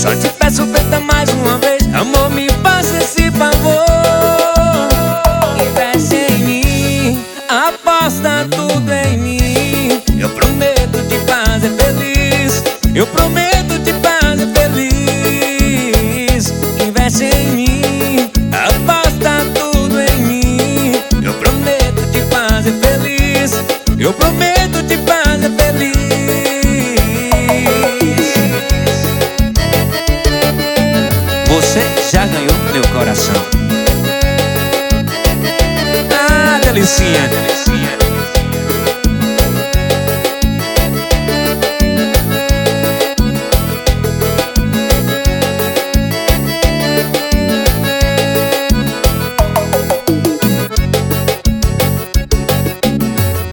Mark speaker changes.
Speaker 1: Só te peço, tenta mais uma vez. Amor, me faça esse favor. Investe em mim, aposta tudo em mim. Eu prometo te fazer feliz. Eu prometo te fazer feliz. Investe em mim, aposta tudo em mim. Eu prometo te fazer feliz. Eu prometo te fazer feliz. Você já ganhou meu coração. Ah, delicinha.